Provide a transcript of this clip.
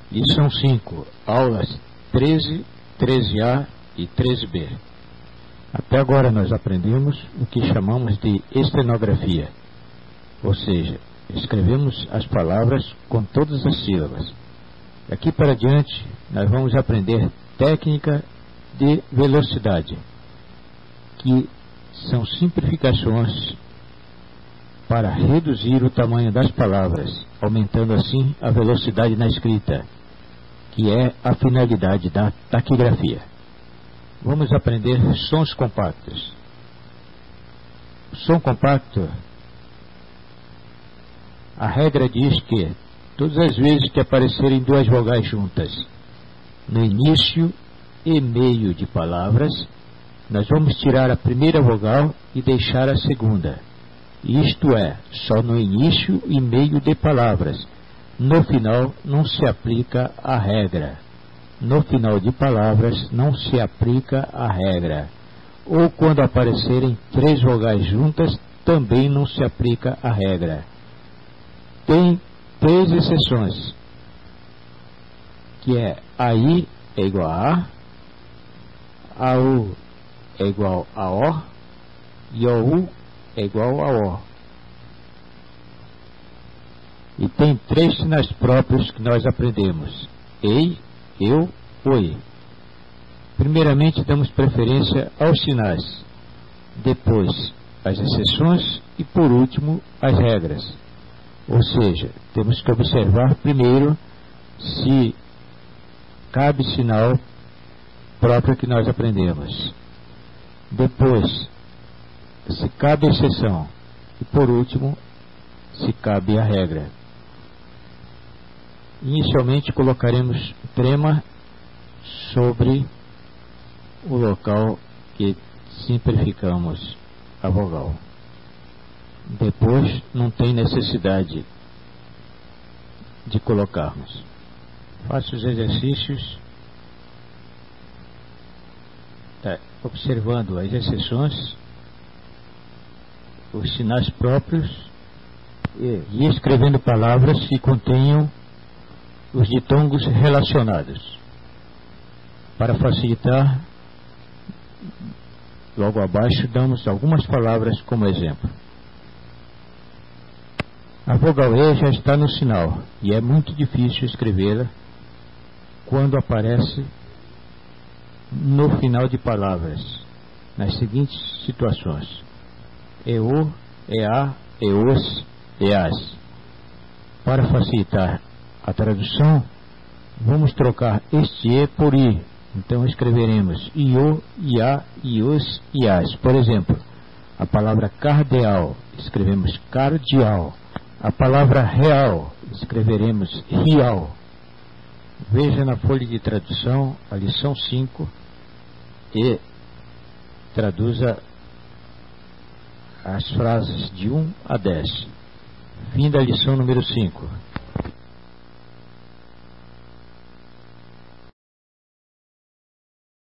Lição 5, aulas 13, 13A e 13B. Até agora nós aprendemos o que chamamos de estenografia, ou seja, escrevemos as palavras com todas as sílabas. Daqui para diante nós vamos aprender técnica de velocidade, que são simplificações para reduzir o tamanho das palavras, aumentando assim a velocidade na escrita, que é a finalidade da taquigrafia. Vamos aprender sons compactos. O som compacto, a regra diz que todas as vezes que aparecerem duas vogais juntas no início e meio de palavras, nós vamos tirar a primeira vogal e deixar a segunda. Isto é, só no início e meio de palavras. No final não se aplica a regra. No final de palavras não se aplica a regra. Ou quando aparecerem três vogais juntas, também não se aplica a regra. Tem três exceções, que é AI é igual a AU é igual a O e OU é igual a O. E tem três sinais próprios que nós aprendemos: ei, eu, oi. Primeiramente damos preferência aos sinais, depois as exceções e por último as regras. Ou seja, temos que observar primeiro se cabe sinal próprio que nós aprendemos, depois se cabe exceção e por último se cabe a regra. Inicialmente colocaremos trema sobre o local que simplificamos a vogal. Depois não tem necessidade de colocarmos. Faça os exercícios observando as exceções, os sinais próprios e escrevendo palavras que contenham os ditongos relacionados. Para facilitar, logo abaixo damos algumas palavras como exemplo. A vogal E já está no sinal e é muito difícil escrevê-la quando aparece no final de palavras, nas seguintes situações: EU, EA, EOS, EAS. Para facilitar a tradução, vamos trocar este E por I. Então escreveremos IO, IA, IOS, IAS. Por exemplo, a palavra cardeal, escrevemos cardial. A palavra real, escreveremos real. Veja na folha de tradução a lição 5 e traduza as frases de 1 a 10. Fim da lição número 5.